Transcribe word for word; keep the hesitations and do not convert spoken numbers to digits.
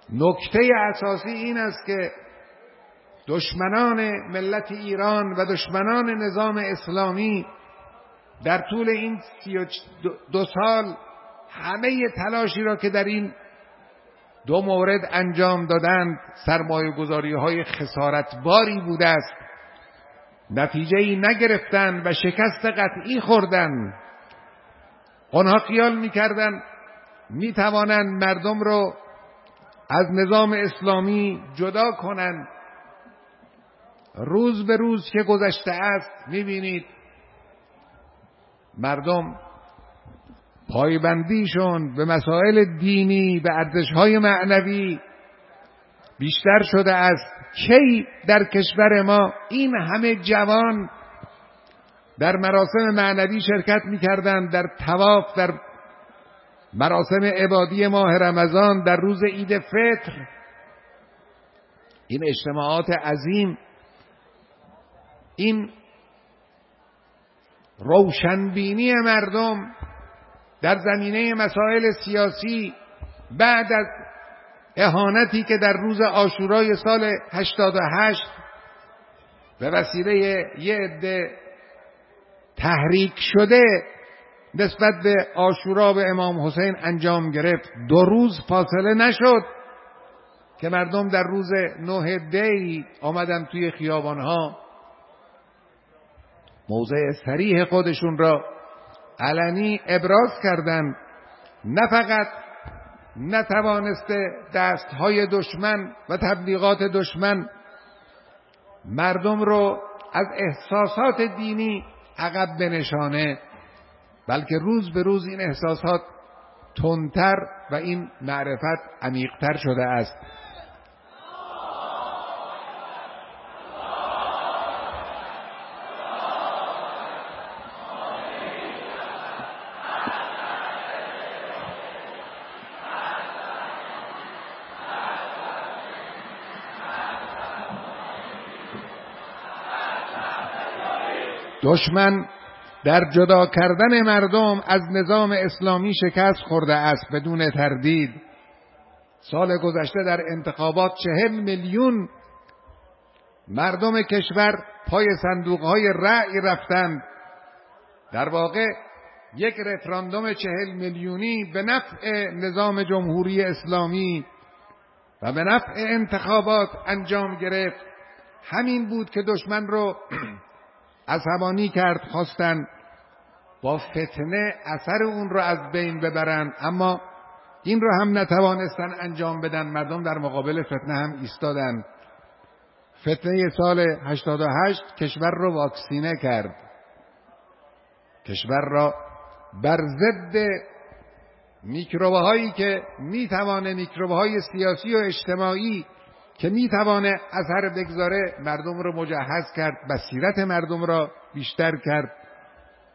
نکته اساسی این است که دشمنان ملت ایران و دشمنان نظام اسلامی در طول این سی و دو سال همه تلاشی را که در این دو مورد انجام دادند سرمایه گذاری های خسارتباری بوده است، نتیجه ای نگرفتند و شکست قطعی خوردند. آنها خیال میکردند میتوانند مردم رو از نظام اسلامی جدا کنند. روز به روز که گذشته است میبینید مردم پایبندیشون به مسائل دینی، به ارزش‌های معنوی بیشتر شده است. کی در کشور ما این همه جوان در مراسم معنوی شرکت می‌کردند، در طواف، در مراسم عبادی ماه رمضان، در روز عید فطر، این اجتماعات عظیم، این روشنبینی مردم در زمینه مسائل سیاسی بعد از اهانتی که در روز عاشورای سال هشتاد و هشت به وسیله یه عده تحریک شده نسبت به عاشورا به امام حسین انجام گرفت، دو روز فاصله نشد که مردم در روز نه دی آمدن توی خیابانها موضع صریح خودشون را علنی ابراز کردند. نه فقط نتوانسته دستهای دشمن و تبلیغات دشمن مردم رو از احساسات دینی عقب بنشانه، بلکه روز به روز این احساسات تندتر و این معرفت عمیق‌تر شده است. دشمن در جدا کردن مردم از نظام اسلامی شکست خورده است بدون تردید. سال گذشته در انتخابات چهل میلیون مردم کشور پای صندوقهای رأی رفتند. در واقع یک رفراندوم چهل میلیونی به نفع نظام جمهوری اسلامی و به نفع انتخابات انجام گرفت. همین بود که دشمن رو عصبانی کرد، خواستن با فتنه اثر اون رو از بین ببرن، اما این رو هم نتوانستن انجام بدن. مردم در مقابل فتنه هم ایستادن. فتنه سال هشتاد و هشت کشور رو واکسینه کرد، کشور را بر ضد میکروب‌هایی که میتوانه میکروب‌های سیاسی و اجتماعی که میتوانه اثر بگذاره مردم رو مجهز کرد، بصیرت مردم را بیشتر کرد.